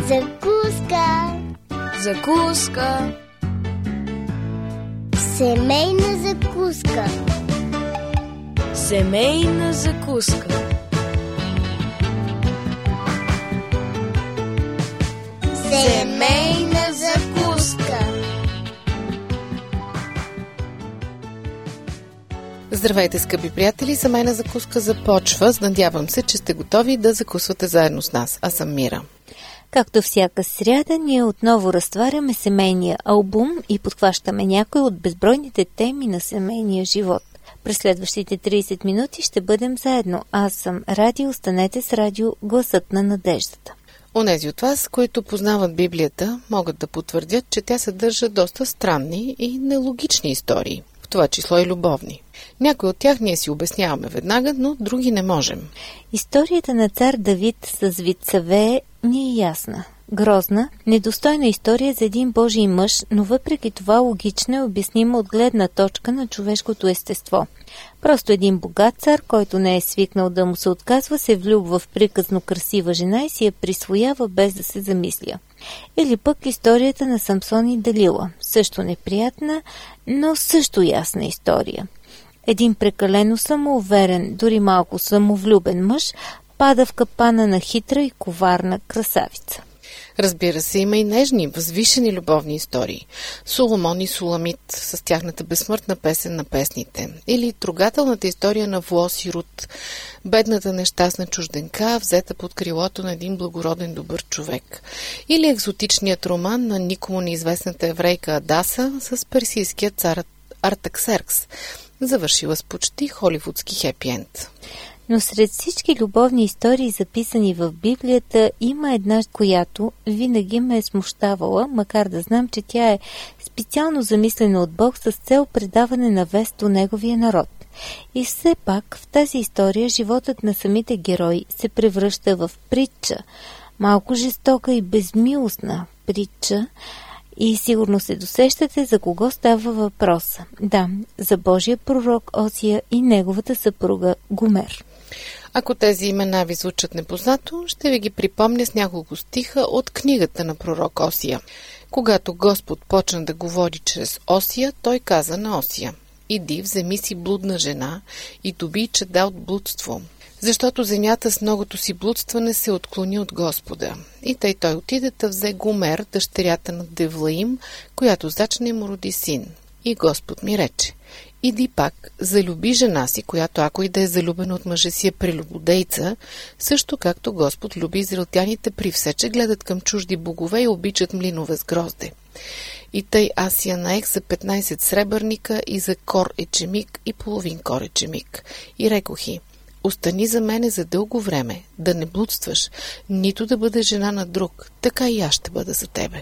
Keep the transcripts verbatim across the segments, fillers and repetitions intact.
Закуска. Закуска. Семейна закуска. Семейна закуска. Семейна закуска. Здравейте, скъпи приятели! Семейна закуска започва. Надявам се, че сте готови да закусвате заедно с нас. Аз съм Мира. Както всяка сряда, ние отново разтваряме семейния албум и подхващаме някои от безбройните теми на семейния живот. През следващите трийсет минути ще бъдем заедно. Аз съм Ради, останете с радио Гласът на надеждата. Онези от вас, които познават Библията, могат да потвърдят, че тя съдържа доста странни и нелогични истории, в това число и любовни. Някои от тях ние си обясняваме веднага, но други не можем. Историята на цар Давид с Вицавее ни е ясна. Грозна, недостойна история за един Божий мъж, но въпреки това логична и обяснима от гледна точка на човешкото естество. Просто един богат цар, който не е свикнал да му се отказва, се влюбва в приказно красива жена и си я присвоява без да се замисля. Или пък историята на Самсон и Далила. Също неприятна, но също ясна история. Един прекалено самоуверен, дори малко самовлюбен мъж пада в капана на хитра и коварна красавица. Разбира се, има и нежни, възвишени любовни истории. Соломон и Суламит с тяхната безсмъртна песен на песните. Или трогателната история на Влос и Рут, бедната нещастна чужденка, взета под крилото на един благороден добър човек. Или екзотичният роман на никому неизвестната еврейка Адаса с персийския цар Артаксеркс, завършила с почти холивудски хепи-енд. Но сред всички любовни истории, записани в Библията, има една, която винаги ме е смущавала, макар да знам, че тя е специално замислена от Бог с цел предаване на вест до неговия народ. И все пак в тази история животът на самите герои се превръща в притча, малко жестока и безмилостна притча, и сигурно се досещате за кого става въпроса. Да, за Божия пророк Осия и неговата съпруга Гомер. Ако тези имена ви звучат непознато, ще ви ги припомня с няколко стиха от книгата на пророк Осия. Когато Господ почна да говори чрез Осия, той каза на Осия: „Иди, вземи си блудна жена и доби чада от блудство, защото земята с многото си блудстване се отклони от Господа.“ И тъй той отиде да взе Гомер, дъщерята на Девлаим, която зачна и му роди син. И Господ ми рече: „Иди пак, залюби жена си, която ако и да е залюбена от мъжа си е прелюбодейца, също както Господ люби израелтяните при все, че гледат към чужди богове и обичат млинове с грозде. И тъй аз я наех за петнайсет сребърника и за кор ечемик и половин кор ечемик. И рекох й: остани за мене за дълго време, да не блудстваш, нито да бъде жена на друг, така и аз ще бъда за тебе.“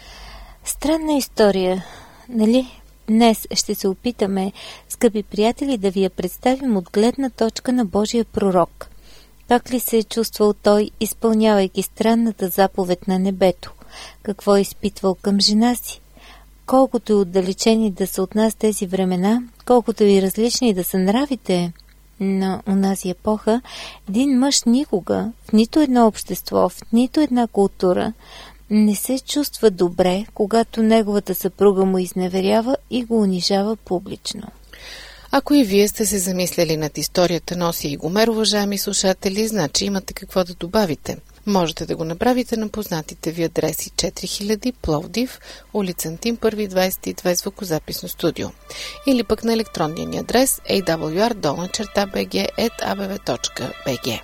Странна история, нали? Днес ще се опитаме, скъпи приятели, да ви я представим от гледна точка на Божия пророк. Как ли се е чувствал той, изпълнявайки странната заповед на небето? Какво е изпитвал към жена си? Колкото и отдалечени да са от нас тези времена, колкото и различни да са нравите на онази епоха, един мъж никога, в нито едно общество, в нито една култура, не се чувства добре, когато неговата съпруга му изневерява и го унижава публично. Ако и вие сте се замисляли над историята на Осия и Гомер, уважаеми слушатели, значи имате какво да добавите. Можете да го направите на познатите ви адреси: четири хиляди Пловдив, улица Антим, първи двайсет и две, звукозаписно студио. Или пък на електронния ни адрес ей дабъл ю ар долна черта би джи ет а бе ве точка би джи.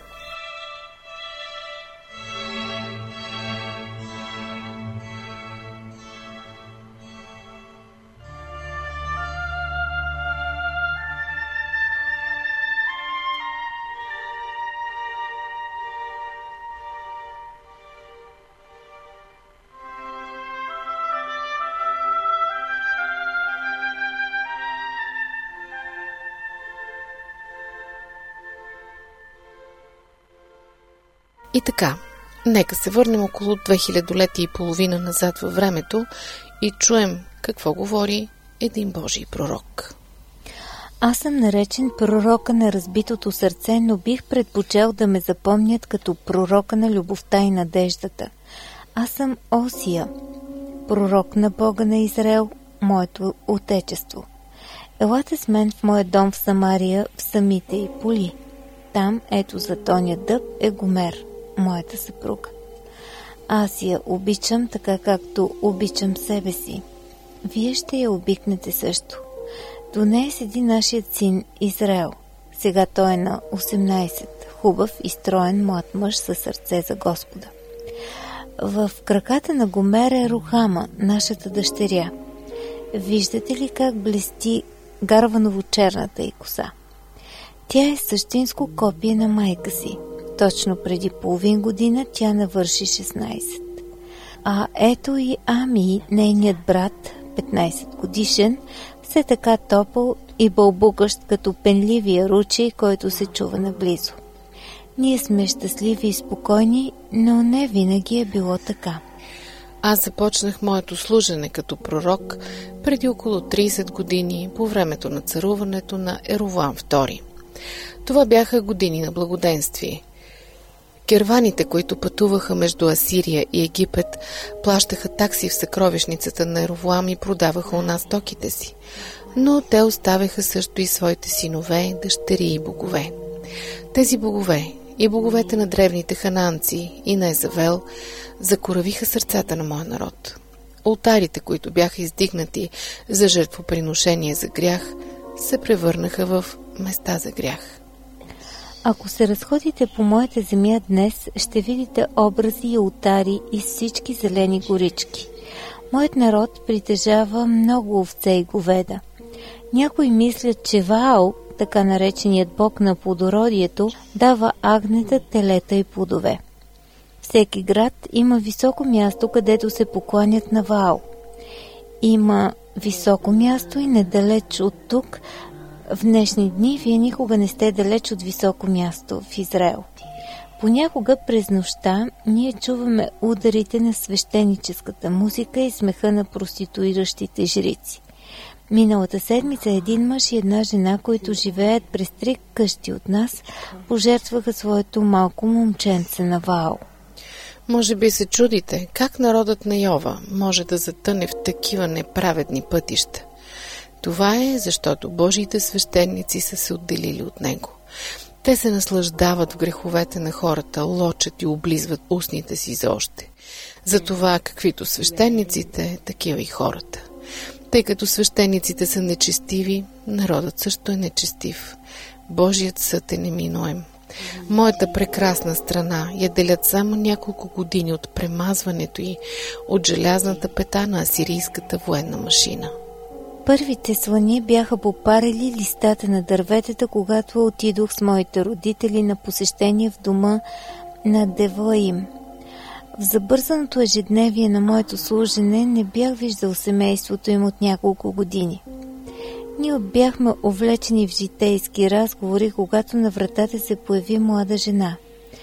И така, нека се върнем около две хилядолетия и половина назад във времето и чуем какво говори един Божий пророк. Аз съм наречен пророка на разбитото сърце, но бих предпочел да ме запомнят като пророка на любовта и надеждата. Аз съм Осия, пророк на Бога на Израел, моето отечество. Елате с мен в моя дом в Самария, в самите й поли. Там, ето за тоня дъб, е Гомер, моята съпруга. Аз я обичам така, както обичам себе си. Вие ще я обикнете също. До нея седи нашият син Израел. Сега той е на осемнайсет, хубав и строен млад мъж със сърце за Господа. В краката на Гомер е Рухама, нашата дъщеря. Виждате ли как блести гарваново-черната й коса? Тя е същинско копие на майка си. Точно преди половин година тя навърши шестнайсет. А ето и Ами, нейният брат, петнайсет годишен, все така топъл и бълбукащ като пенливия ручей, който се чува наблизо. Ние сме щастливи и спокойни, но не винаги е било така. Аз започнах моето служене като пророк преди около трийсет години по времето на царуването на Еровоам втори. Това бяха години на благоденствие. Керваните, които пътуваха между Асирия и Египет, плащаха такси в съкровищницата на Еровоам и продаваха у нас стоките си. Но те оставяха също и своите синове, дъщери и богове. Тези богове и боговете на древните хананци и на Езавел закоравиха сърцата на моя народ. Олтарите, които бяха издигнати за жертвоприношение за грях, се превърнаха в места за грях. Ако се разходите по моята земя днес, ще видите образи и олтари из всички зелени горички. Моят народ притежава много овце и говеда. Някои мислят, че Ваал, така нареченият бог на плодородието, дава агнета, телета и плодове. Всеки град има високо място, където се покланят на Ваал. Има високо място и недалеч от тук. В днешни дни вие никога не сте далеч от високо място в Израел. Понякога през нощта ние чуваме ударите на свещеническата музика и смеха на проституиращите жрици. Миналата седмица един мъж и една жена, които живеят през три къщи от нас, пожертваха своето малко момченце на Ваал. Може би се чудите, как народът на Йова може да затъне в такива неправедни пътища. Това е, защото Божиите свещеници са се отделили от него. Те се наслаждават в греховете на хората, лочат и облизват устните си за още. Затова, каквито свещениците, такива и хората. Тъй като свещениците са нечестиви, народът също е нечестив. Божият съд е неминуем. Моята прекрасна страна я делят само няколко години от премазването й от желязната пета на асирийската военна машина. Първите слани бяха попарили листата на дърветата, когато отидох с моите родители на посещение в дома на Девлаим. В забързаното ежедневие на моето служене не бях виждал семейството им от няколко години. Ние бяхме увлечени в житейски разговори, когато на вратата се появи млада жена.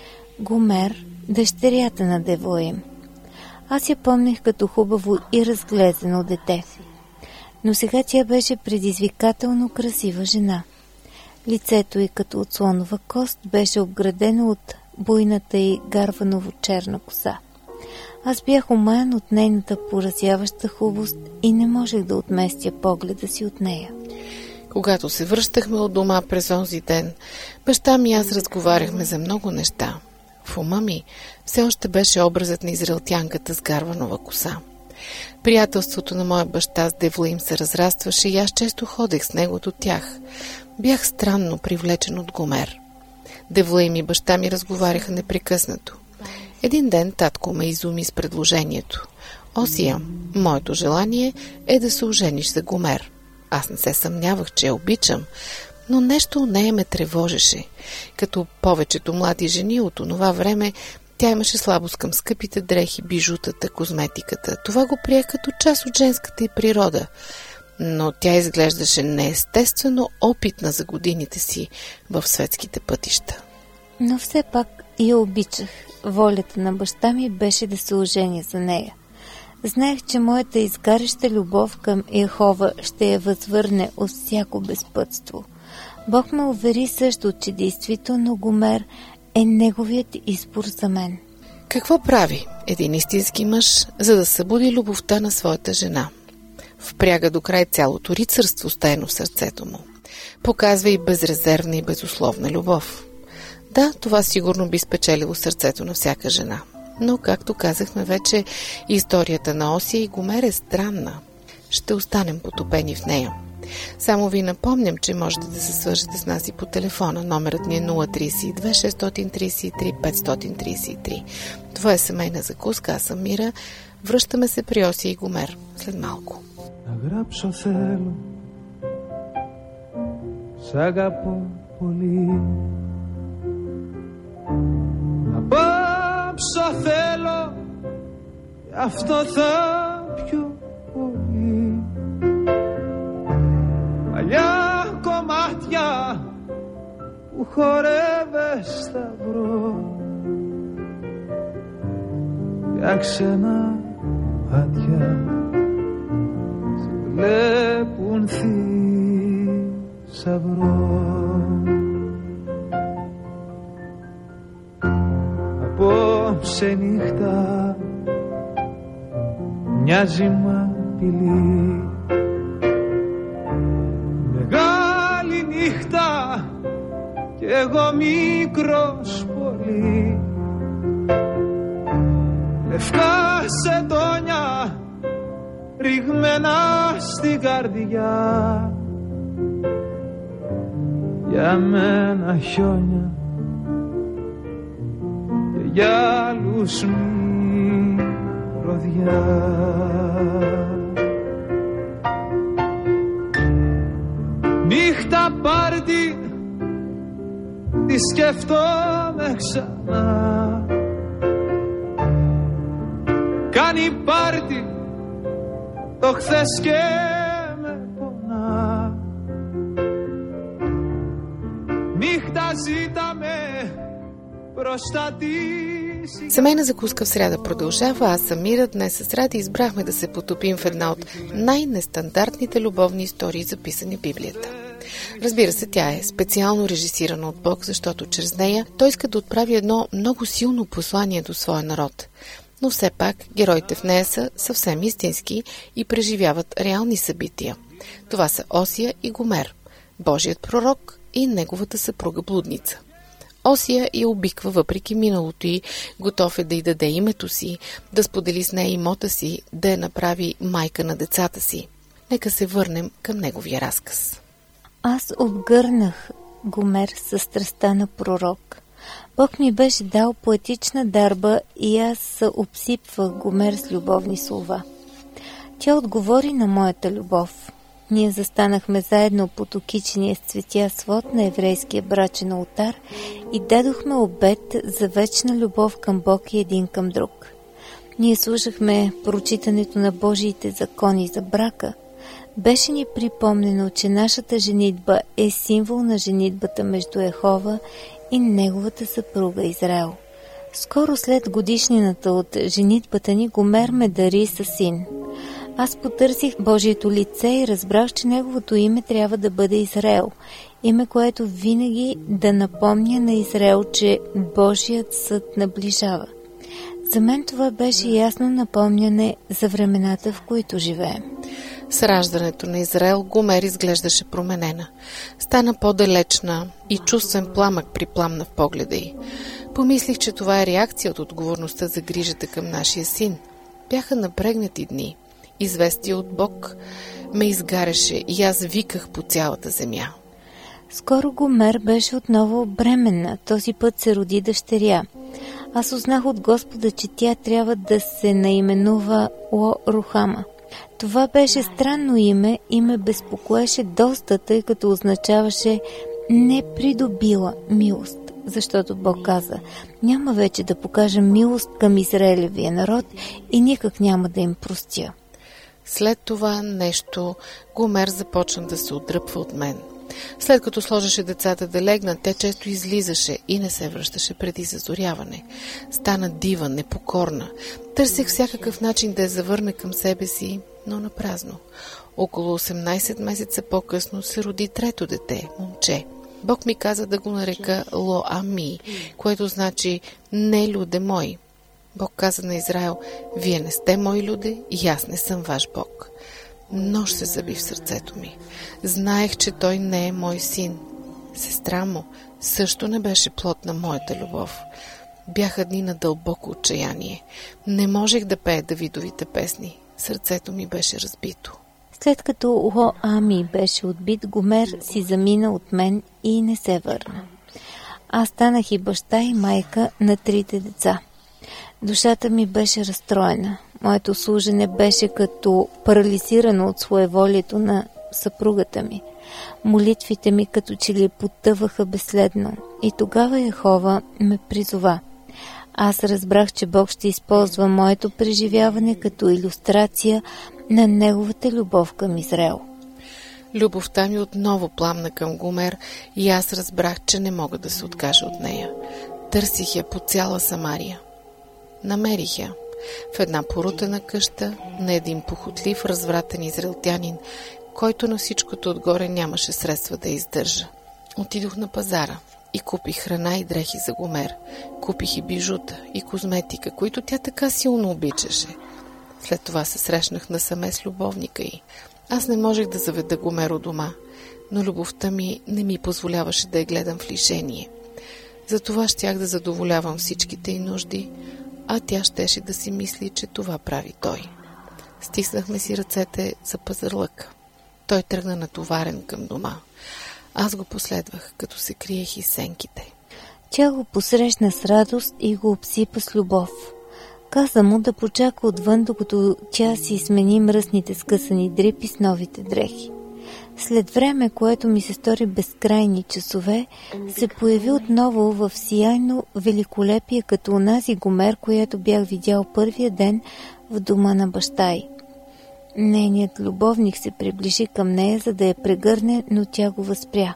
Гомер, дъщерята на Девлаим. Аз я помних като хубаво и разглезено дете. Но сега тя беше предизвикателно красива жена. Лицето й като от слонова кост беше обградено от буйната й гарваново-черна коса. Аз бях умаян от нейната поразяваща хубост и не можех да отместя погледа си от нея. Когато се връщахме от дома през онзи ден, баща ми и аз разговаряхме за много неща. В ума ми все още беше образът на израелтянката с гарванова коса. Приятелството на моя баща с Девлаим се разрастваше и аз често ходех с него до тях. Бях странно привлечен от Гомер. Девлаим и баща ми разговаряха непрекъснато. Един ден татко ме изуми с предложението. Осия, моето желание е да се ожениш за Гомер. Аз не се съмнявах, че я обичам, но нещо от нея ме тревожеше. Като повечето млади жени от онова време, тя имаше слабост към скъпите дрехи, бижутата, козметиката. Това го приех като част от женската й природа. Но тя изглеждаше неестествено опитна за годините си в светските пътища. Но все пак я обичах. Волята на баща ми беше да се оженя за нея. Знаех, че моята изгаряща любов към Йехова ще я възвърне от всяко безпътство. Бог ме увери също, че действително Гомер е неговият избор за мен. Какво прави един истински мъж, за да събуди любовта на своята жена? Впряга до край цялото рицарство, стаено в сърцето му. Показва и безрезервна и безусловна любов. Да, това сигурно би спечелило сърцето на всяка жена. Но, както казахме вече, историята на Осия и Гомер е странна. Ще останем потопени в нея. Само ви напомням, че можете да се свържете с нас и по телефона. Номерът ни е нула три две шест три три пет три три. Това е семейна закуска, аз съм Мира. Връщаме се при Осия и Гомер след малко. Αγράψω θέλω, σ' αγαπώ πολύ. Να πάψω θέλω, αυτό θα πιο πολύ. Παλιά κομμάτια που χορεύες θα βρω, για ξένα μάτια βλέπουν θησαυρό. Απόψε νύχτα μοιάζει μ' απειλή, μεγάλη νύχτα κι εγώ μικρός πολύ. Λευκά σεντόνια ρηγμένα στην καρδιά, για μένα χιόνια και για άλλους μυρωδιά. Νύχτα πάρτι τη σκεφτόμαι ξανά, κάνει πάρτι το χθες και με πονά. Νύχτα ζήταμε μπροστά της. Семейна закуска в сряда продължава. Аз съм Мира. Днес с Ради избрахме да се потопим в една от най-нестандартните любовни истории, записани в Библията. Разбира се, тя е специално режисирана от Бог, защото чрез нея той иска да отправи едно много силно послание до своя народ. Но все пак героите в нея са съвсем истински и преживяват реални събития. Това са Осия и Гомер, Божият пророк и неговата съпруга блудница. Осия я обиква въпреки миналото й, готов е да й даде името си, да сподели с нея имота си, да я направи майка на децата си. Нека се върнем към неговия разказ. Аз обгърнах Гомер със страстта на пророк. Бог ми беше дал поетична дарба и аз обсипвах Гомер с любовни слова. Тя отговори на моята любов. Ние застанахме заедно под окичения с цветя свод на еврейския брачен олтар и дадохме обет за вечна любов към Бог и един към друг. Ние слушахме прочитането на Божиите закони за брака. Беше ни припомнено, че нашата женитба е символ на женитбата между Йехова и неговата съпруга Израел. Скоро след годишнината от женитбата ни Гомер ме дари със син. Аз потърсих Божието лице и разбрах, че неговото име трябва да бъде Израел. Име, което винаги да напомня на Израел, че Божият съд наближава. За мен това беше ясно напомняне за времената, в които живеем. С раждането на Израел Гомер изглеждаше променена. Стана по-далечна и чувствен пламък припламна в погледа й. Помислих, че това е реакция от отговорността за грижата към нашия син. Бяха напрегнати дни. Известие от Бог ме изгаряше и аз виках по цялата земя. Скоро Гомер беше отново бременна. Този път се роди дъщеря. Аз узнах от Господа, че тя трябва да се наименува Ло-Рухама. Това беше странно име и ме безпокоеше доста, тъй като означаваше не придобила милост. Защото Бог каза, няма вече да покажа милост към Израелевия народ и никак няма да им простя. След това нещо Гомер започна да се отдръпва от мен. След като сложеше децата да легнат, тя често излизаше и не се връщаше преди зазоряване. Стана дива, непокорна. Търсех всякакъв начин да я завърне към себе си, но напразно. Около осемнайсет месеца по-късно се роди трето дете, момче. Бог ми каза да го нарека Ло-Ами, което значи не люде мой. Бог каза на Израел: вие не сте мои люде и аз не съм ваш Бог. Нож се заби в сърцето ми. Знаех, че той не е мой син. Сестра му също не беше плод на моята любов. Бяха дни на дълбоко отчаяние. Не можех да пея Давидовите песни. Сърцето ми беше разбито. След като Ло-Ами беше отбит, Гомер си замина от мен и не се върна. Аз станах и баща и майка на трите деца. Душата ми беше разстроена. Моето служене беше като парализирано от своеволието на съпругата ми. Молитвите ми като че ли потъваха безследно. И тогава Йехова ме призова. Аз разбрах, че Бог ще използва моето преживяване като илюстрация на неговата любов към Израел. Любовта ми отново пламна към Гомер и аз разбрах, че не мога да се откажа от нея. Търсих я по цяла Самария. Намерих я в една порутена къща на един похотлив, развратен израелтянин, който на всичкото отгоре нямаше средства да издържа. Отидох на пазара и купих храна и дрехи за Гомер. Купих и бижута, и козметика, които тя така силно обичаше. След това се срещнах насаме с любовника й. Аз не можех да заведа Гомер у дома, но любовта ми не ми позволяваше да я гледам в лишение. Затова щях да задоволявам всичките й нужди, а тя щеше да си мисли, че това прави той. Стиснахме си ръцете за пазарлък. Той тръгна натоварен към дома. Аз го последвах, като се криех из сенките. Тя го посрещна с радост и го обсипа с любов. Каза му да почака отвън, докато тя си смени мръсните скъсани дрипи с новите дрехи. След време, което ми се стори безкрайни часове, се появи отново в сияйно великолепие, като онази Гомер, която бях видял първия ден в дома на баща й. Нейният любовник се приближи към нея, за да я прегърне, но тя го възпря.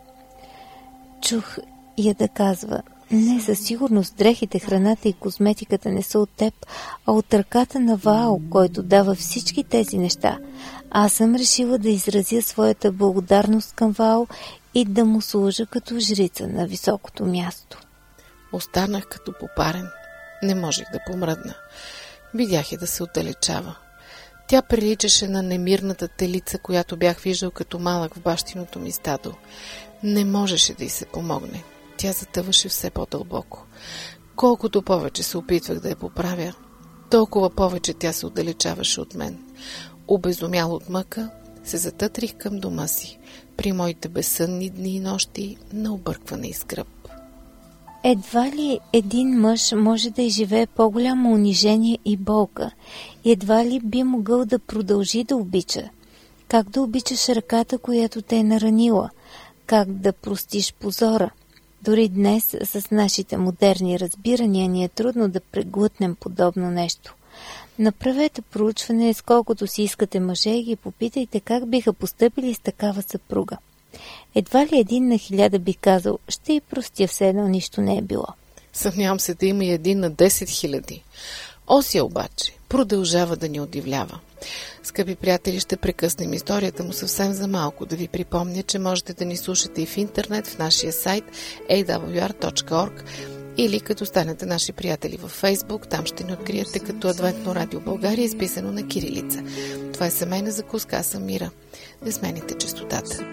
Чух я да казва: не, със сигурност дрехите, храната и козметиката не са от теб, а от ръката на Ваал, който дава всички тези неща. Аз съм решила да изразя своята благодарност към Ваал и да му служа като жрица на високото място. Останах като попарен. Не можех да помръдна. Видях я да се отдалечава. Тя приличаше на немирната телица, която бях виждал като малък в бащиното ми стадо. Не можеше да й се помогне. Тя затъваше все по-дълбоко. Колкото повече се опитвах да я поправя, толкова повече тя се отдалечаваше от мен. Обезумял от мъка, се затътрих към дома си, при моите безсънни дни и нощи на объркване и скръб. Едва ли един мъж може да изживее по-голямо унижение и болка? Едва ли би могъл да продължи да обича? Как да обичаш ръката, която те е наранила? Как да простиш позора? Дори днес, с нашите модерни разбирания, ни е трудно да преглътнем подобно нещо. Направете проучване, с колкото си искате мъже, и ги попитайте как биха постъпили с такава съпруга. Едва ли един на хиляда би казал: ще й простя, все едно нищо не е било. Съмнявам се да има и един на десет хиляди. Осия обаче продължава да ни удивлява. Скъпи приятели, ще прекъснем историята му съвсем за малко. Да ви припомня, че можете да ни слушате и в интернет, в нашия сайт ей дабъл ю ар точка орг, или като станете наши приятели във Фейсбук. Там ще ни откриете като Адвентно радио България, изписано на кирилица. Това е семейна закуска, аз съм Мира. Не смените честотата.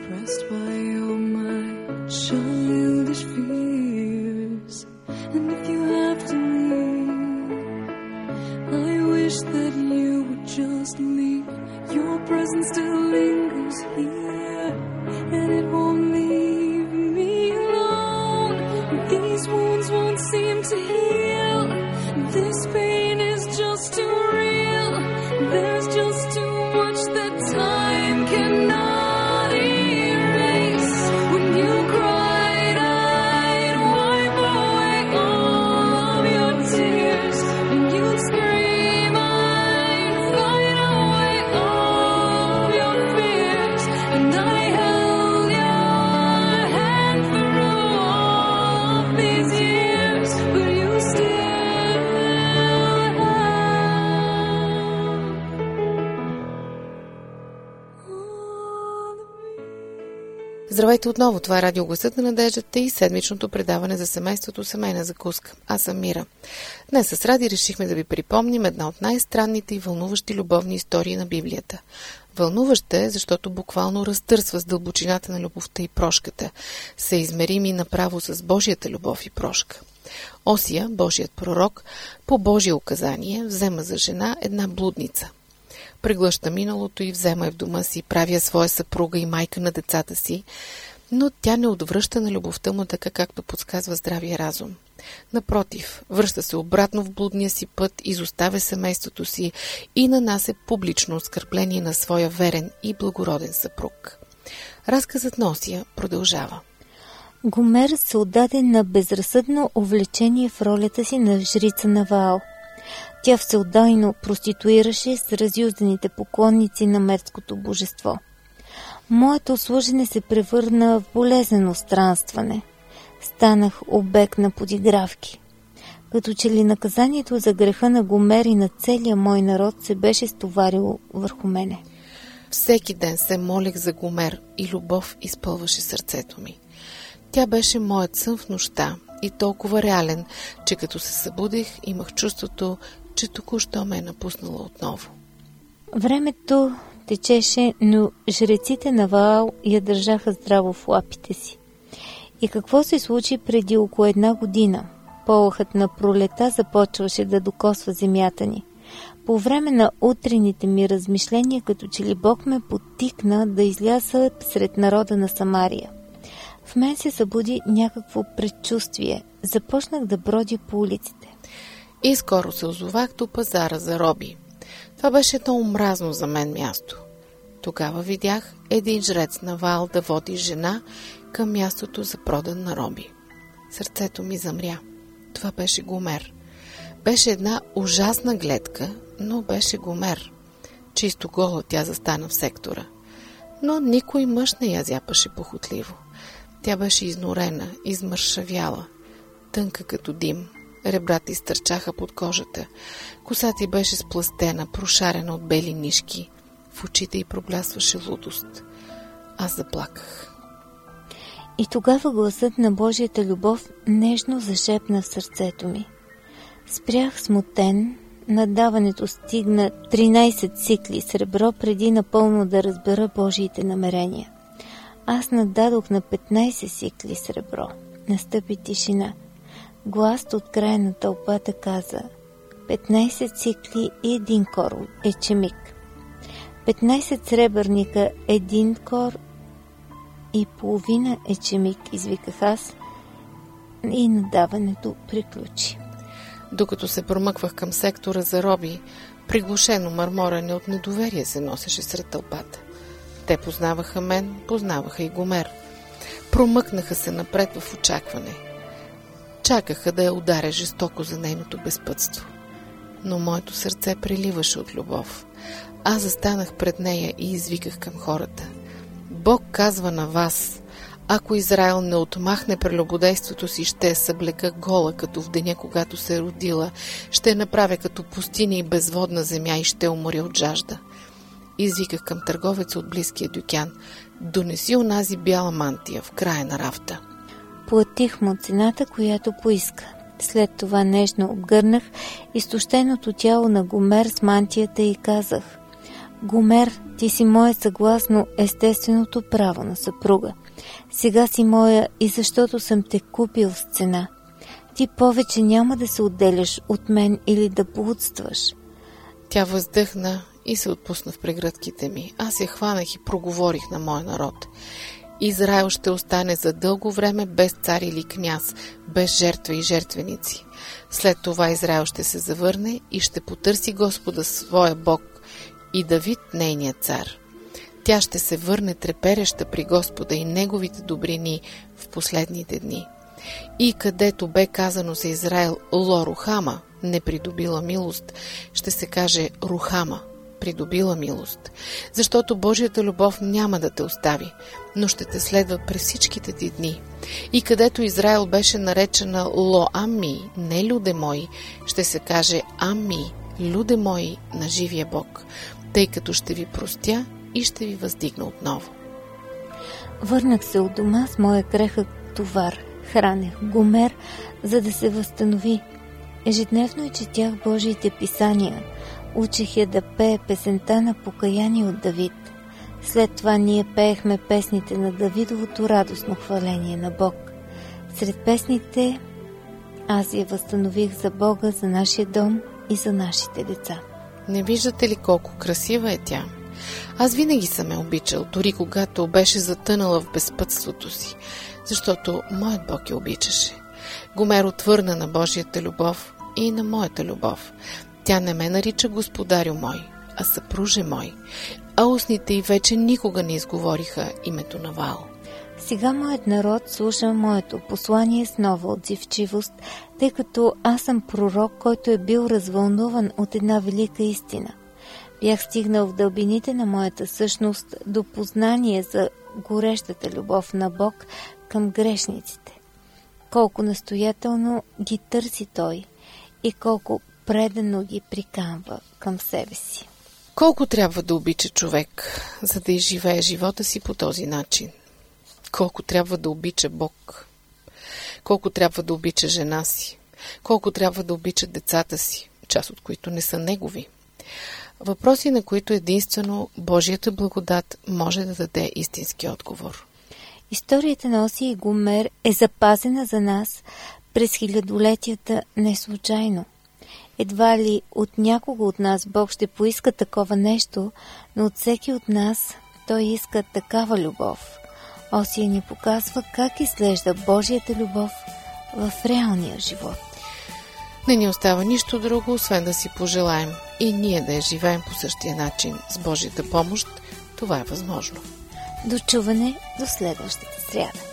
That you would just leave. Your presence still lingers here, and it won't leave me alone. These wounds won't seem to heal. This pain is just too real. There's just too much that time cannot erase. When you cried, I'd wipe away all of your tears. When you'd scream, and Здравейте отново, това е Радио Гласът на надеждата и седмичното предаване за семейството Семейна закуска. Аз съм Мира. Днес с Ради решихме да ви припомним една от най-странните и вълнуващи любовни истории на Библията. Вълнуваща е, защото буквално разтърсва с дълбочината на любовта и прошката, съизмерими направо с Божията любов и прошка. Осия, Божият пророк, по Божие указание взема за жена една блудница. Преглъща миналото и взема я в дома си, прави я своя съпруга и майка на децата си, но тя не отвръща на любовта му така, както подсказва здравия разум. Напротив, връща се обратно в блудния си път, изоставя семейството си и нанася публично оскърбление на своя верен и благороден съпруг. Разказът на Осия продължава. Гомер се отдаде на безразсъдно увлечение в ролята си на жрица на Ваал. Тя всеотдайно проституираше с разюзданите поклонници на мерзкото божество. Моето служене се превърна в болезнено странстване. Станах обект на подигравки. Като че ли наказанието за греха на Гомер и на целия мой народ се беше стоварило върху мене. Всеки ден се молех за Гомер и любов изпълваше сърцето ми. Тя беше моят сън в нощта и толкова реален, че като се събудих, имах чувството, че току-що ме е напуснала отново. Времето течеше, но жреците на Ваал я държаха здраво в лапите си. И какво се случи преди около една година? Полъхът на пролета започваше да докосва земята ни. По време на утрените ми размишления, като че ли Бог ме подтикна да изляза сред народа на Самария. В мен се събуди някакво предчувствие. Започнах да бродя по улиците. И скоро се озовах до пазара за роби. Това беше едно омразно за мен място. Тогава видях един жрец на Ваал да води жена към мястото за продан на роби. Сърцето ми замря. Това беше Гомер. Беше една ужасна гледка, но беше Гомер. Чисто гола тя застана в сектора. Но никой мъж не я зяпаше похотливо. Тя беше изнорена, измършавяла, тънка като дим. Ребрата изтърчаха под кожата. Косата й беше сплъстена, прошарена от бели нишки. В очите й проблясваше лудост. Аз заплаках. И тогава гласът на Божията любов нежно зашепна в сърцето ми. Спрях смутен, надаването стигна тринайсет сикли сребро, преди напълно да разбера Божиите намерения. Аз нададох на петнайсет сикли сребро. Настъпи тишина. Глас от края на тълпата каза: петнайсет сикли и един кор ечемик. петнайсет сребърника, един кор и половина ечемик, извиках аз, и надаването приключи. Докато се промъквах към сектора за роби, приглушено мърморене от недоверие се носеше сред тълпата. Те познаваха мен, познаваха и Гомер. Промъкнаха се напред в очакване. Чакаха да я ударя жестоко за нейното безпътство. Но моето сърце преливаше от любов. Аз застанах пред нея и извиках към хората: Бог казва на вас: ако Израел не отмахне прелюбодейството си, ще я съблека гола, като в деня, когато се е родила, ще я направя като пустиня и безводна земя и ще уморя от жажда. Извиках към търговеца от близкия дюкян: донеси онази бяла мантия в края на рафта. Платих му цената, която поиска. След това нежно обгърнах изтощеното тяло на Гомер с мантията и казах: Гомер, ти си моя съгласно естественото право на съпруга. Сега си моя и защото съм те купил с цена. Ти повече няма да се отделяш от мен или да блудстваш. Тя въздъхна и се отпусна в прегръдките ми. Аз я хванах и проговорих на моя народ: Израел ще остане за дълго време без цар или княз, без жертва и жертвеници. След това Израел ще се завърне и ще потърси Господа своя Бог и Давид нейният цар. Тя ще се върне трепереща при Господа и неговите добрини в последните дни. И където бе казано за Израел Ло Рухама, не придобила милост, ще се каже Рухама, придобила милост. Защото Божията любов няма да те остави, но ще те следва през всичките ти дни. И където Израел беше наречена Ло Ами, не люде мои, ще се каже Ами, люде мои на живия Бог, тъй като ще ви простя и ще ви въздигна отново. Върнах се от дома с моя крехък товар. Хранех Гомер, за да се възстанови. Ежедневно и четях Божиите писания. Учих я да пее песента на покаяние от Давид. След това ние пеехме песните на Давидовото радостно хваление на Бог. Сред песните аз я възстанових за Бога, за нашия дом и за нашите деца. Не виждате ли колко красива е тя? Аз винаги съм я обичал, дори когато беше затънала в безпътството си, защото моят Бог я обичаше. Гомер отвърна на Божията любов и на моята любов. Тя не ме нарича господарю мой, а съпруже мой, а устните й вече никога не изговориха името на Ваал. Сега моят народ слуша моето послание с нова отзивчивост, тъй като аз съм пророк, който е бил развълнуван от една велика истина. Бях стигнал в дълбините на моята същност до познание за горещата любов на Бог към грешниците. Колко настоятелно ги търси Той и колко предано ги приканва към себе си. Колко трябва да обича човек, за да изживее живота си по този начин? Колко трябва да обича Бог? Колко трябва да обича жена си? Колко трябва да обича децата си, част от които не са негови? Въпроси, на които единствено Божията благодат може да даде истински отговор. Историята на Осия и Гомер е запазена за нас през хилядолетията не случайно. Едва ли от някого от нас Бог ще поиска такова нещо, но от всеки от нас Той иска такава любов. Осия ни показва как изглежда Божията любов в реалния живот. Не ни остава нищо друго, освен да си пожелаем и ние да я живеем по същия начин. С Божията помощ това е възможно. До чуване до следващата сряда.